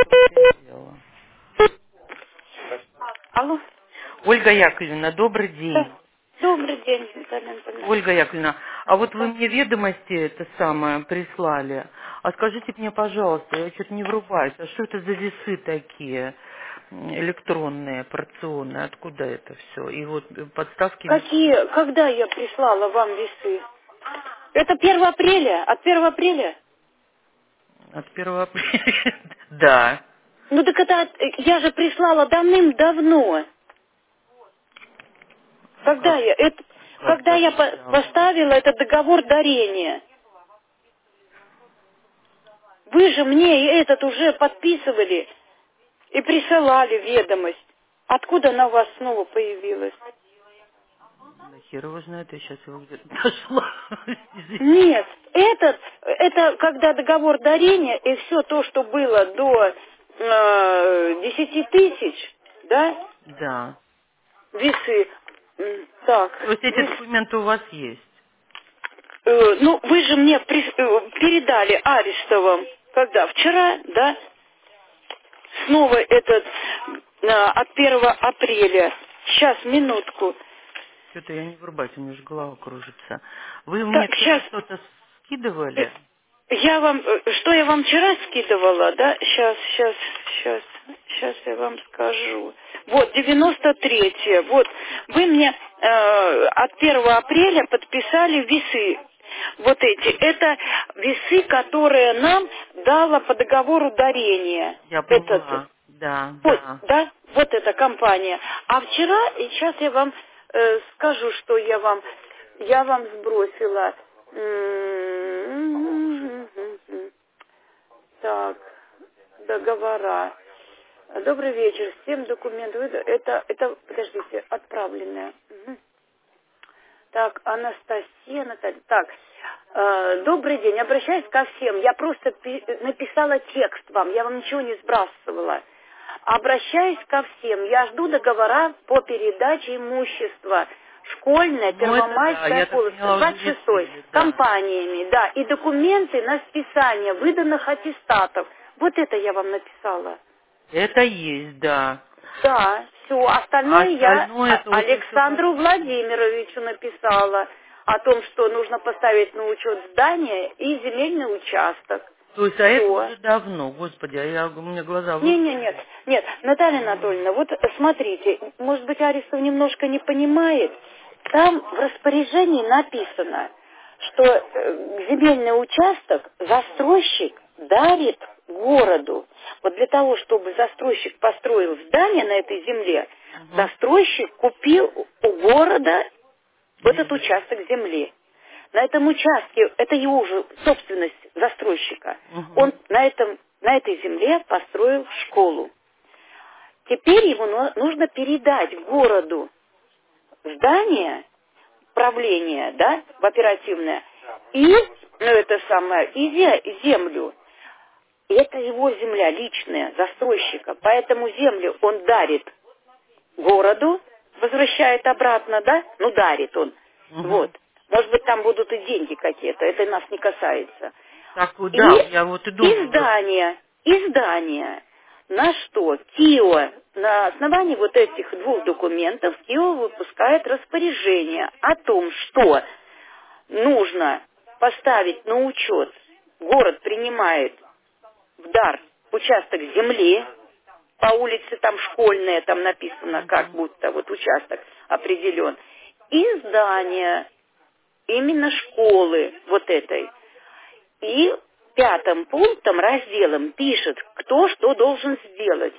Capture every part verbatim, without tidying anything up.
том-то и дело. Алло. Ольга Яковлевна, добрый Да. день. Добрый день, Наталья Анатольевна. Ольга Яковлевна, а вот вы Да. мне ведомости это самое прислали. А скажите мне, пожалуйста, я что-то не врубаюсь, а что это за весы такие м, электронные, порционные? Откуда это все? И вот э, подставки весов Какие, когда я прислала вам весы? Это первого апреля, от первого апреля? от первого апреля. Да. Ну так это, от- я же прислала давным-давно. Когда Как, я, это, как когда я по- давным-давно? поставила этот договор дарения. Вы же мне и этот уже подписывали и присылали ведомость. Откуда она у вас снова появилась? Да хер его знает, я сейчас его где-то нашла. Извините. Нет, этот, это когда договор дарения и все то, что было до э, десяти тысяч, да, Да. весы. М, Так, То есть эти вес, документы у вас есть? э, ну вы же мне при- э, передали Арестовым, когда, вчера, да, снова этот э, от первого апреля. Сейчас, минутку. Что-то я не врубаюсь, у меня же голова кружится. Вы мне Так, вчера сейчас. что-то скидывали? Я вам, э, что я вам вчера скидывала, да? Сейчас, сейчас, сейчас, сейчас я вам скажу. Вот, девяносто третье. Вот, вы мне э, от первого апреля подписали весы. Вот эти. Это весы, которые нам дала по договору дарения. Я Этот, поняла. Да, вот, да. да, вот эта компания. А вчера, и сейчас я вам э, скажу, что я вам, я вам сбросила. М, Так, договора. Добрый вечер. Всем документов. Это, это, это, подождите, отправленное. Мгм. Так, Анастасия Наталья. Так, э, добрый день. Обращаюсь ко всем. Я просто пи- написала текст вам. Я вам ничего не сбрасывала. Обращаюсь ко всем. Я жду договора по передаче имущества. Школьная, Ну это да, Первомайская, я так Полоцкая, поняла, уже двадцать шестой. решили, да. Компаниями, да. И документы на списание выданных аттестатов. Вот это я вам написала. Это есть, да. Да, все. А Остальное я остальное А- это уже все Александру подписано. Владимировичу написала о том, что нужно поставить на учет здание и земельный участок. То есть, а это Все. уже давно, господи, а я, у меня глаза Не, не, нет, вылезли. нет, Наталья М. Анатольевна, вот смотрите, может быть, Арестов немножко не понимает. Там в распоряжении написано, что э, земельный участок застройщик дарит городу. Вот для того, чтобы застройщик построил здание на этой земле, Мгм. застройщик купил у города вот этот Землю. участок земли. На этом участке, это его уже собственность застройщика, Мгм. он на, этом, на этой земле построил школу. Теперь ему nu- нужно передать городу здание, правление, да, в оперативное, и, ну, это самое, и зе- и землю. И это его земля личная, застройщика. Поэтому землю он дарит городу, возвращает обратно, да? Ну, дарит он. Вот. Мгм. Может быть, там будут и деньги какие-то, это нас не касается. Так вот, И, да, я вот и и думаю, вот. здание, и здание. На что КИО, на основании вот этих двух документов, КИО выпускает распоряжение о том, что нужно поставить на учет, город принимает в дар участок земли, по улице там школьная, там написано, как Мгм. будто вот участок определен, и здание, именно школы вот этой. И пятым пунктом, разделом пишет, кто что должен сделать.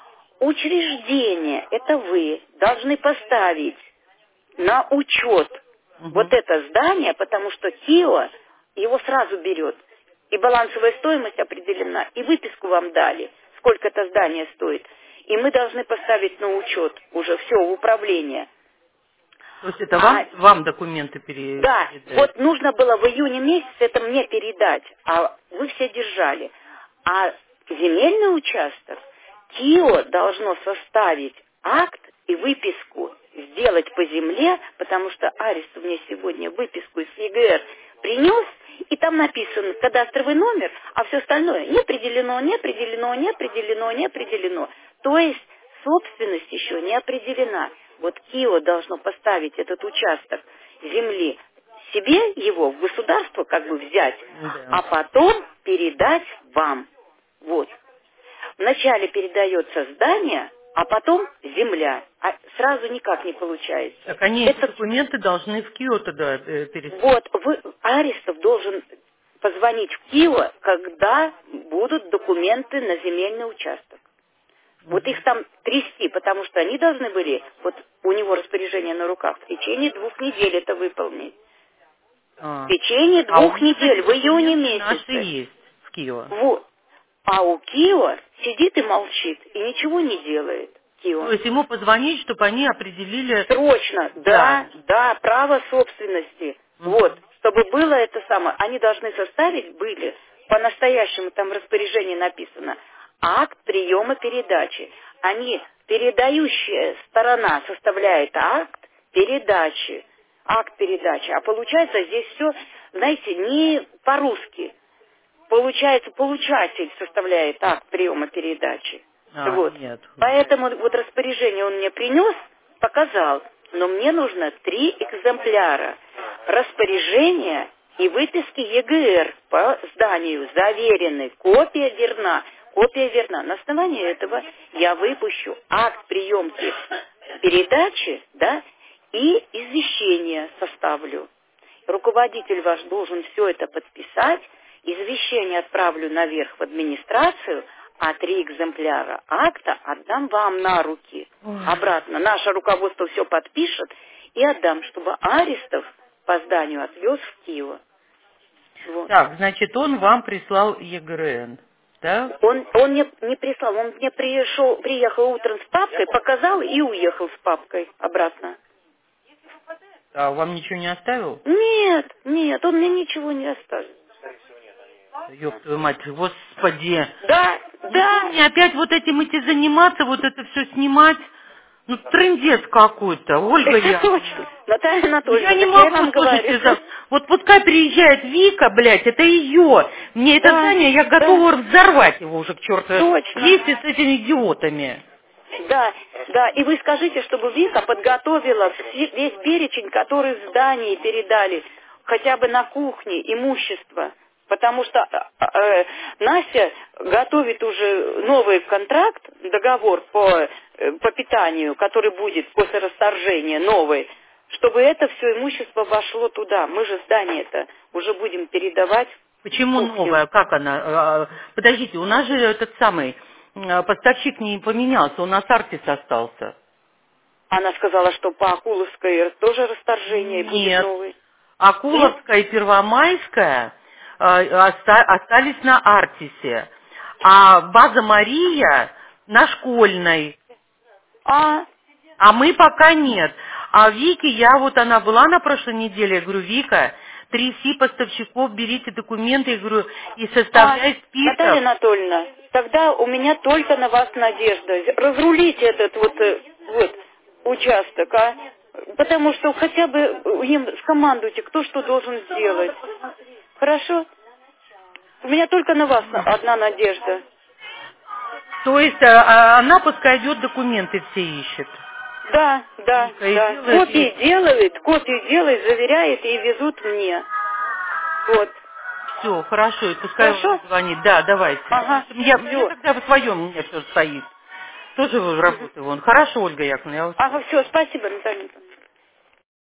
Учреждение, это вы, должны поставить на учет вот Мгм. это здание, потому что КИО его сразу берет. И балансовая стоимость определена, и выписку вам дали, сколько это здание стоит. И мы должны поставить на учет уже все в управление. То есть это А вам, вам документы пере- да, передать? вот нужно было в июне месяце это мне передать, а вы все держали. А земельный участок КИО должно составить акт и выписку сделать по земле, потому что Арестов мне сегодня выписку из ЕГР принес, и там написан кадастровый номер, а все остальное не определено, не определено, не определено, не определено. То есть собственность еще не определена. Вот КИО должно поставить этот участок земли себе, его в государство как бы взять, Да. а потом передать вам. Вот. Вначале передается здание, а потом земля. А сразу никак не получается. Так они эти Это документы должны в КИО тогда э, переслать. вот, вы, Аристов должен позвонить в Киево, когда будут документы на земельный участок. Вот их там трясти, потому что они должны были, вот у него распоряжение на руках, в течение двух недель это выполнить. В А, течение а у двух них эти недель, в июне документы наши месяце. есть в КИО. Вот. А у Киева сидит и молчит, и ничего не делает. Киева. То есть ему позвонить, чтобы они определили... Срочно, Да. да, да, право собственности. Мгм. Вот, чтобы было это самое, они должны составить, были, по-настоящему там распоряжение написано, акт приема передачи. Они, передающая сторона составляет акт передачи, акт передачи. А получается здесь все, знаете, не по-русски. Получается, получатель составляет акт приема передачи. А, Вот. нет. Поэтому вот распоряжение он мне принес, показал, но мне нужно три экземпляра распоряжения и выписки ЕГР по зданию заверены, копия верна, копия верна. На основании этого я выпущу акт приемки передачи, да, и извещение составлю. Руководитель ваш должен все это подписать, извещение отправлю наверх в администрацию, а три экземпляра акта отдам вам на руки. Ой. Обратно. Наше руководство все подпишет и отдам, чтобы Аристов по зданию отвез в Киев. Вот. Так, значит, он вам прислал ЕГРН, да? Он, он мне не прислал, он мне пришел, приехал утром с папкой, показал и уехал с папкой обратно. А вам ничего не оставил? Нет, нет, он мне ничего не оставил. Ёб твою мать, господи. Да, Ну, да. что мне опять вот этим идти заниматься, вот это все снимать? Ну, трындец какой-то, Ольга Это Яковлевна. точно. Наталья Ну, Анатольевна, я не так я могу, вам слушайте, говорю. за... вот пускай приезжает Вика, блядь, это ее. Мне это Да, здание, я да, готова взорвать его уже к черту. точно. Вместе с этими идиотами. Да, да, и вы скажите, чтобы Вика подготовила все- весь перечень, который в здании передали, хотя бы на кухне, имущество. Потому что э, э, Настя готовит уже новый контракт, договор по, э, по питанию, который будет после расторжения, новый, чтобы это все имущество вошло туда. Мы же здание-то уже будем передавать Почему кухню. новая? Как она? А, Подождите, у нас же этот самый а, поставщик не поменялся, у нас Артис остался. Она сказала, что по Акуловской тоже расторжение будет Нет. новый. Нет? Акуловская и Первомайская а, оста- остались на Артисе, а база Мария на Школьной. А, А мы пока нет. А Вике, я вот, она была на прошлой неделе, я говорю, Вика, тряси поставщиков, берите документы, я говорю, и а, составляй Наталья список. Анатольевна, тогда у меня только на вас надежда. Разрулите этот вот, э, вот участок, а? Потому что хотя бы им скомандуйте, кто что должен сделать. Хорошо? У меня только на вас одна надежда. То есть а, а, она пускай идет, документы все ищет. Да, да, Вика, и да. делает, Копии и делает, копии делает, заверяет и везут мне. Вот. все, хорошо, и пускай он Хорошо? звонит. Да, давайте. Потому Ага. что я, мне Все. тогда в своем у меня все стоит. Тоже работаю вон. Хорошо, Ольга Яковлевна, я вас Ага, все, спасибо, Наталья Николаевна.